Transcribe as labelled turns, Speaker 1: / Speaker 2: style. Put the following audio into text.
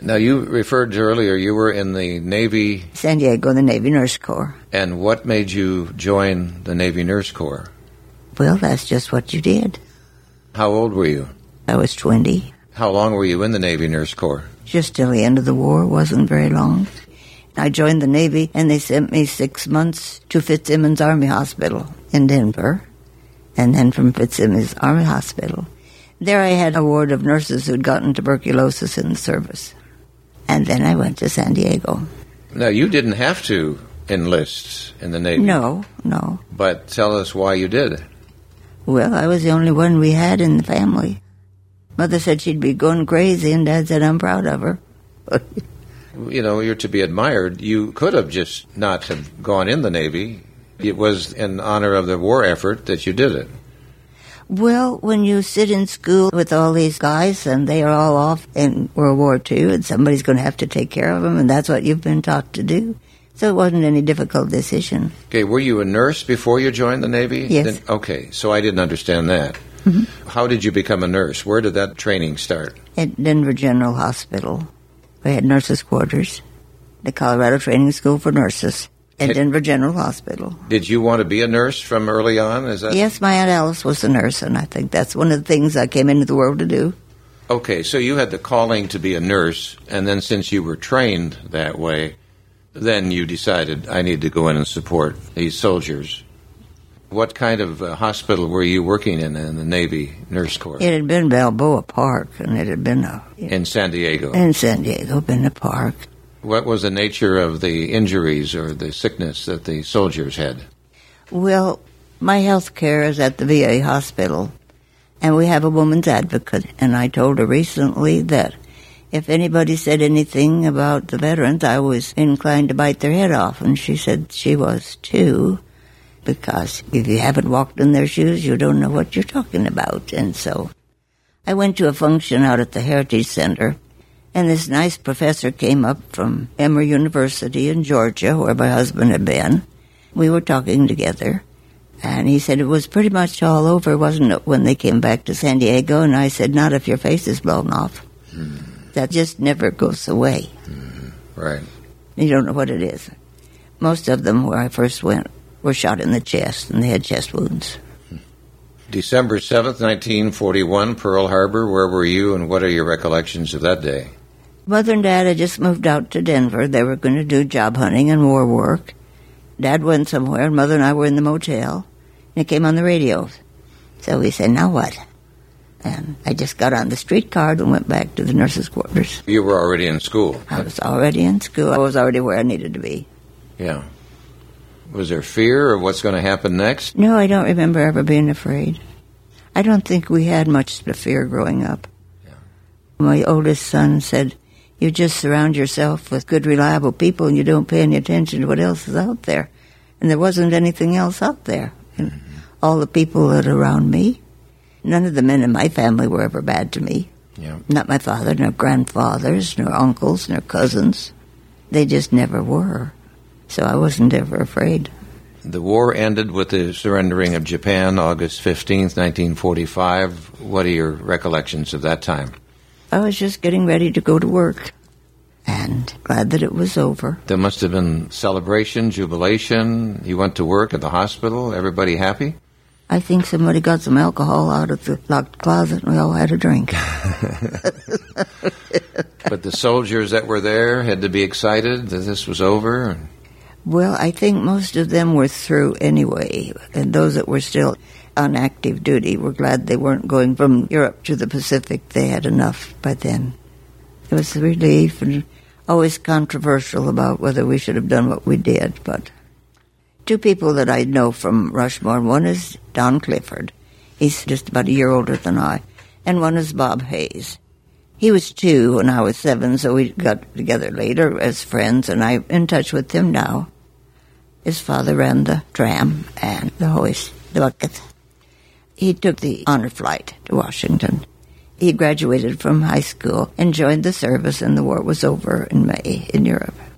Speaker 1: Now, you referred to earlier you were in the Navy.
Speaker 2: San Diego, the Navy Nurse Corps.
Speaker 1: And what made you join the Navy Nurse Corps?
Speaker 2: Well, that's just what you did.
Speaker 1: How old were you?
Speaker 2: I was 20.
Speaker 1: How long were you in the Navy Nurse Corps?
Speaker 2: Just till the end of the war. Wasn't very long. I joined the Navy, and they sent me 6 months to Fitzsimmons Army Hospital in Denver, and then from Fitzsimmons Army Hospital. There I had a ward of nurses who'd gotten tuberculosis in the service. And then I went to San Diego.
Speaker 1: Now, you didn't have to enlist in the Navy.
Speaker 2: No.
Speaker 1: But tell us why you did.
Speaker 2: Well, I was the only one we had in the family. Mother said she'd be going crazy, and Dad said I'm proud of her.
Speaker 1: You know, you're to be admired. You could have just not have gone in the Navy. It was in honor of the war effort that you did it.
Speaker 2: Well, when you sit in school with all these guys and they are all off in World War II and somebody's going to have to take care of them, and that's what you've been taught to do. So it wasn't any difficult decision.
Speaker 1: Okay, were you a nurse before you joined the Navy?
Speaker 2: Yes.
Speaker 1: Okay, so I didn't understand that.
Speaker 2: Mm-hmm.
Speaker 1: How did you become a nurse? Where did that training start?
Speaker 2: At Denver General Hospital. We had nurses' quarters. The Colorado Training School for Nurses. At Denver General Hospital.
Speaker 1: Did you want to be a nurse from early on?
Speaker 2: Yes, my Aunt Alice was a nurse, and I think that's one of the things I came into the world to do.
Speaker 1: Okay, so you had the calling to be a nurse, and then since you were trained that way, then you decided, I need to go in and support these soldiers. What kind of hospital were you working in the Navy Nurse Corps?
Speaker 2: It had been Balboa Park, and it had been
Speaker 1: in San Diego?
Speaker 2: In San Diego, been a park.
Speaker 1: What was the nature of the injuries or the sickness that the soldiers had?
Speaker 2: Well, my health care is at the VA hospital, and we have a woman's advocate, and I told her recently that if anybody said anything about the veterans, I was inclined to bite their head off, and she said she was too, because if you haven't walked in their shoes, you don't know what you're talking about. And so I went to a function out at the Heritage Center, and this nice professor came up from Emory University in Georgia, where my husband had been. We were talking together, and he said it was pretty much all over, wasn't it, when they came back to San Diego? And I said, not if your face is blown off. That just never goes away.
Speaker 1: Right.
Speaker 2: You don't know what it is. Most of them, where I first went, were shot in the chest, and they had chest wounds.
Speaker 1: December 7th, 1941, Pearl Harbor. Where were you, and what are your recollections of that day?
Speaker 2: Mother and Dad had just moved out to Denver. They were going to do job hunting and war work. Dad went somewhere, and Mother and I were in the motel, and it came on the radio. So we said, now what? And I just got on the streetcar and went back to the nurses' quarters.
Speaker 1: You were already in school.
Speaker 2: I was already in school. I was already where I needed to be.
Speaker 1: Yeah. Was there fear of what's going to happen next?
Speaker 2: No, I don't remember ever being afraid. I don't think we had much to fear growing up.
Speaker 1: Yeah.
Speaker 2: My oldest son said, you just surround yourself with good, reliable people and you don't pay any attention to what else is out there. And there wasn't anything else out there. And all the people that are around me, none of the men in my family were ever bad to me.
Speaker 1: Yeah.
Speaker 2: Not my father, nor grandfathers, nor uncles, nor cousins. They just never were. So I wasn't ever afraid.
Speaker 1: The war ended with the surrendering of Japan, August 15th, 1945. What are your recollections of that time?
Speaker 2: I was just getting ready to go to work, and glad that it was over.
Speaker 1: There must have been celebration, jubilation. You went to work at the hospital. Everybody happy?
Speaker 2: I think somebody got some alcohol out of the locked closet, and we all had a drink.
Speaker 1: But the soldiers that were there had to be excited that this was over?
Speaker 2: Well, I think most of them were through anyway, and those that were still on active duty were glad they weren't going from Europe to the Pacific. They had enough by then. It was a relief, and always controversial about whether we should have done what we did. But two people that I know from Rushmore, one is Don Clifford. He's just about a year older than I. And one is Bob Hayes. He was 2 when I was 7, so we got together later as friends, and I'm in touch with him now. His father ran the tram and the hoist, the bucket. He took the honor flight to Washington. He graduated from high school and joined the service, and the war was over in May in Europe.